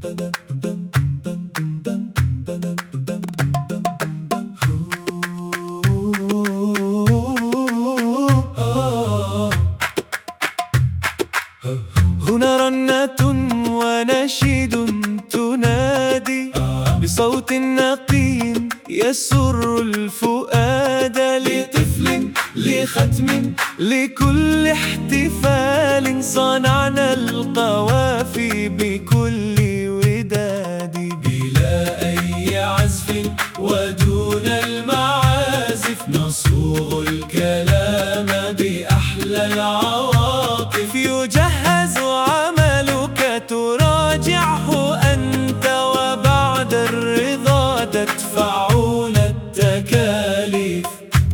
هنا رنة ونشيد تنادي بصوت نقي يسر الفؤاد، لطفل لختم لكل احتفال، صنعنا القوافي بكل وداد، بلا أي عزف ودون المعازف، نصوغ الكلام بأحلى العواطف. يجهز عملك تراجعه أنت، وبعد الرضا تدفعون التكاليف.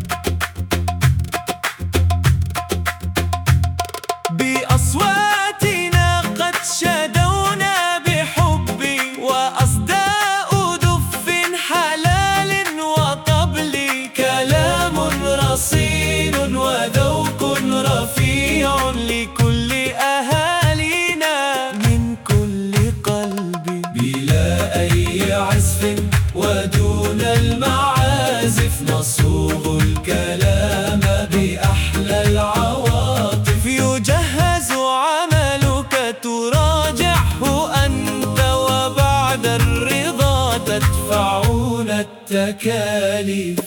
بأصواتنا قد شدونا بحب، وأصداء دف حلال وطبل، كلام رصين وذوق رفيع لكل أهالينا من كل قلب، بلا أي عزف ودون المعازف، نصوغ الكلام بأحلى العواطف. يجهز عملك تراجعه أنت، وبعد الرضا تدفعون التكاليف.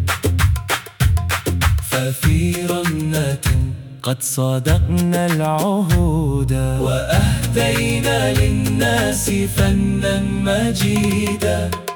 ففي رنة قد صدقنا العهود، وأهدينا للناس فنا مجيدا.